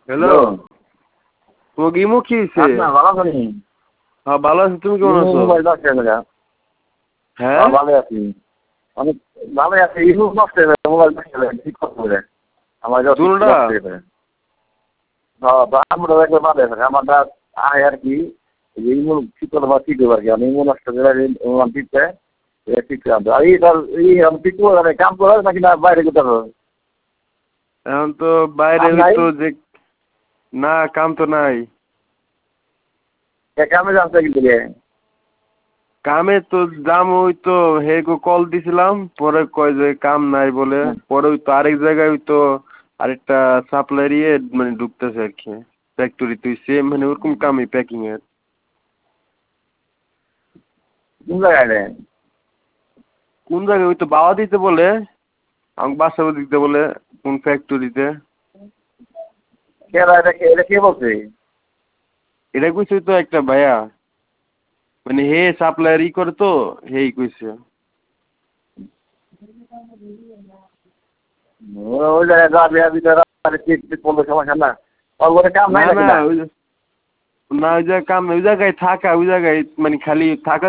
Hello, তো গিমু কি হইছে? না ভালো আছি। হ্যাঁ ভালো আছি, তুমি কেমন আছো? হ্যাঁ ভালো আছি, অনেক ভালো আছি। ইমু নষ্ট হয়ে গেছে, মোবাইল নষ্ট হয়ে গেছে, ঠিক করতে হবে। আমার দুটা আমরা একবার ভালো আছে আমারটা আয় আর কি ইমু ঠিক করতে পারছি আর কি। আমি ইমু নষ্ট করে ঠিকছে ঠিক আছে। আর এই ঠিক করে কাম করে নাকি না বাইরে কোথাও? এখন তো বাইরে কাম নাই, তো যে না কাম তো নাই। কামে যাচ্ছে কিন্তু কামে তো দাম ওই তো হে গো কল দিছিলাম, পরে কয় যে কাম নাই বলে। পরে ওই তো আরেক জায়গায় ওই তো আরেকটা সাপ্লায়ার মানে ঢুকতেছে আর কি, ফ্যাক্টরি তুই সেম মানে ওরকম কামই প্যাকিং এর। কোন জায়গায় রে? কোন জায়গায় ওই তো বাওয়া দিতে বলে, আমাকে বাসা দিতে বলে কোন ফ্যাক্টরিতে। এটা কে বলছে? এটা কইছে তো একটা ভাইয়া, মানে হে সাপ্লায়ার করে তো হেই কইছে। ওই জায়গায় যাবি ভিতরে ঠিক করলে সমস্যা না। ওর ঘরে কাম না নাই নাকি না না? ওই না ওই জায়গায় কাম ওই জায়গায় থাকা ওই জায়গায় মানে খালি থাকা